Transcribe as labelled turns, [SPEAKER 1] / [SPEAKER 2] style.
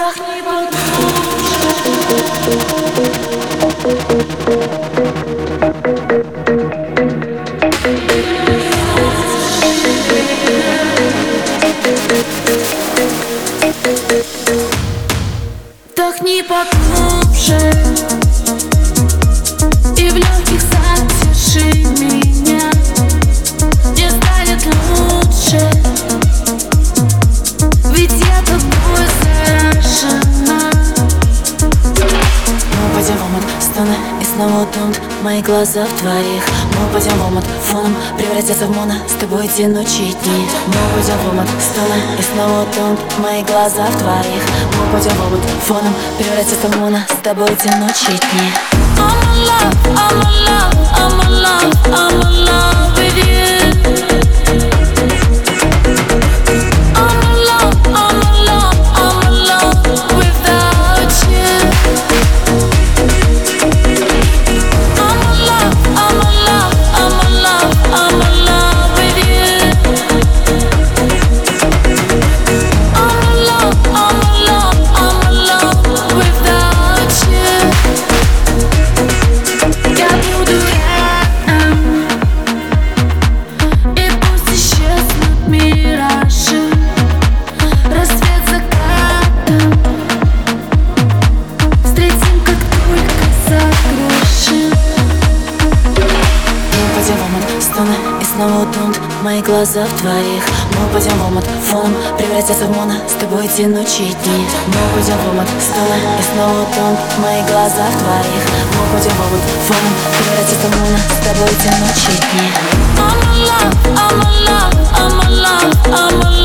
[SPEAKER 1] Вдохни поглубже. Вдохни поглубже и в легких задержи меня. Мне станет лучше, ведь я тобой заражена. Мы упадем в омут, стоны и снова утонут мои глаза в твоих. Мы упадем в омут, фоном превратятся в моно, с тобой тянучие дни. Мы упадем в омут, стоны и снова утонут мои глаза в твоих. Мы упадем в омут, фоном превратятся в моно, с тобой тянучие дни. I'm in love, I'm in love, I'm in love, I'm in love with you. I'm in love, I'm in love, I'm in love without you. I'm in love, I'm in love, I'm in love, I'm in love with you. I'm in love, I'm in love, I'm in love without you. Я буду рядом, и пусть исчезнут миражи, рассвет закатом встретим, как только закружим. Мы упадем в омут, стоны и снова утонут мои глаза в твоих. Мы упадем в омут, фоном превратятся в моно, с тобой тянучие дни. Мы упадем в омут, стоны и снова утонут мои глаза в твоих. Мы упадем в омут, фоном превратятся в моно, с тобой тянучие дни. I'm in love, I'm in love, I'm in love, I'm in love.